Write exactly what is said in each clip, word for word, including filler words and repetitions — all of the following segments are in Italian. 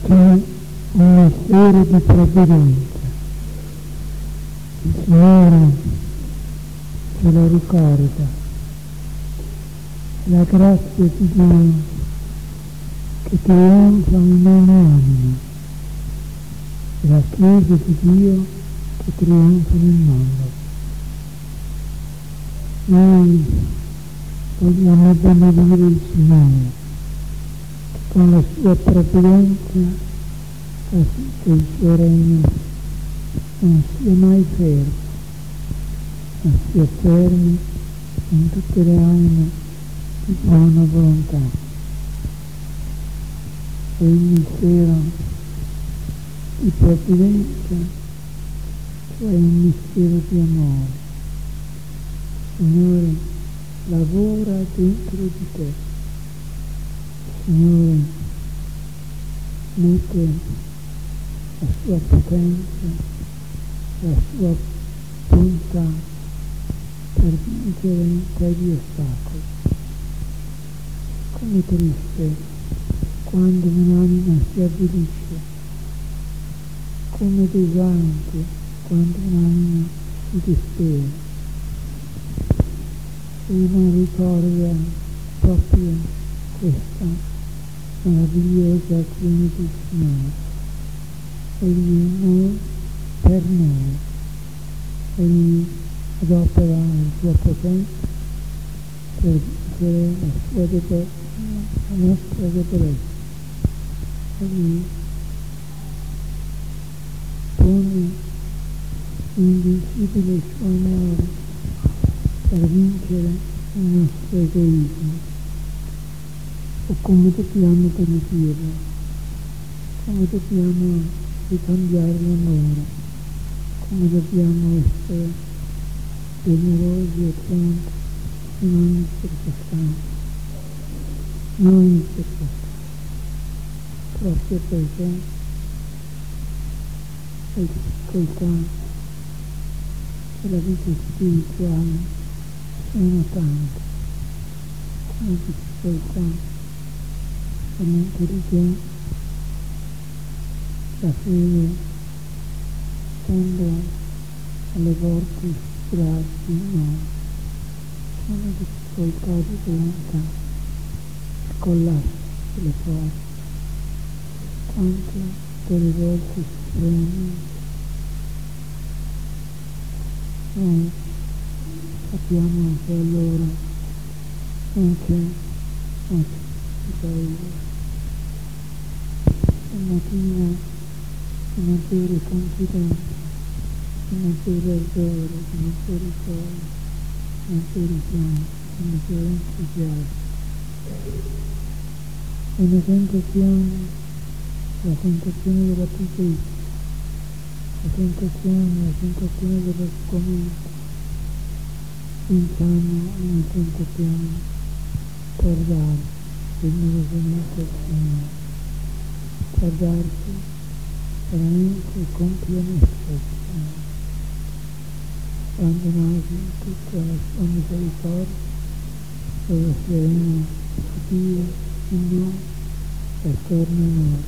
c'è un mistero di provvidenza. Il Signore ce lo ricorda. La grazia di Dio che trionfa in ogni anima. La Chiesa di Dio che trionfa nel mondo. Noi vogliamo benedire il Signore, che con la sua provvidenza fa sì che il suo regno non sia mai fermo, ma sia fermo in tutte le anime di buona volontà. E il mistero di provvidenza, cioè il mistero di amore. Signore, lavora dentro di te. Signore, mette la sua potenza, la sua bontà per vincere quegli ostacoli. Come triste quando un'anima si avvilisce, come desolante quando un'anima si dispera e non ricorda proprio questa meravigliosa azione del Signore. Egli è noi per noi, egli adopera la sua potenza per vincere la sua debolezza, la nostra debolezza. Egli pone invincibile il suo amore per vincere il nostro egoismo. O come dobbiamo benedirlo, come dobbiamo ricambiare l'amore, come dobbiamo essere generosi e pronti in ogni circostanza, in ogni circostanza, proprio perché le difficoltà della vita spirituale sono tante, sono difficoltà dell'intelligenza, la fede tende alle volte a ispirarsi in noi, sono difficoltà di volontà, il collasso delle forze, tanto delle volte si prende. Noi sappiamo che allora non c'è motivo di paura, c'è motivo di maggiore confidenza, di maggiore ardore, di maggiore gioia, di maggiore pianto, di maggiore entusiasmo. E la tentazione, la tentazione della pigrizia, la tentazione, la tentazione dello sgomento, vinciamo una tentazione per dare generosamente al Signore, per darci veramente con pienezza al Signore, abbandonati in tutta la sua misericordia, dove saremo a Dio in noi e attorno a noi.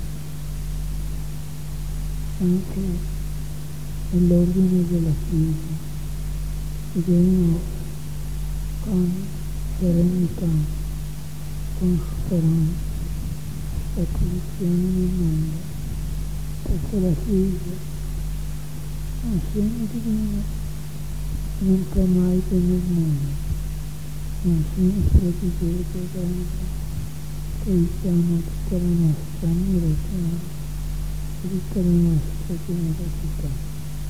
Anche nell'ordine della Chiesa vediamo con serenità, con speranza la posizione nel mondo, perché la Chiesa è un segno divino, non può mai venire meno, è un segno prodigioso grande che richiama tutta la nostra ammirazione e tutta la nostra generosità.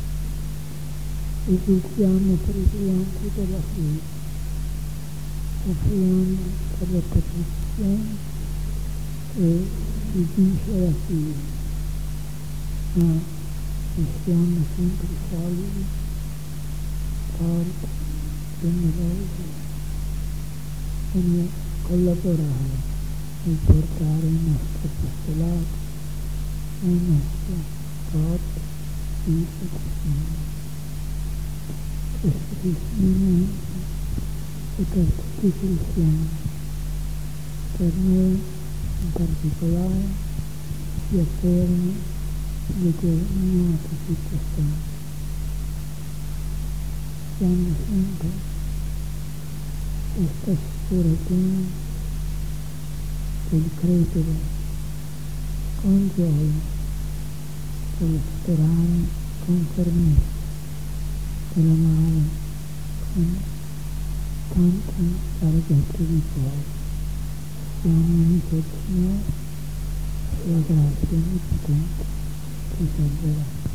Esultiamo per i trionfi della fede, offriamo per la perfezione che si vince la fede, ma restiamo sempre solidi, forti, generosi e nel collaborare, nel portare il nostro apostolato, il nostro corpo, vita di Signore. Questo testimonianza è per tutti i cristiani, per noi in particolare, sia fermo determinate circostanze. Siamo sempre questa sicurezza del credere con gioia, dello sperare con fermezza, dell'amare con tanta larghezza di cuore. Siamo amici del Signore e la grazia onnipotente ci salverà.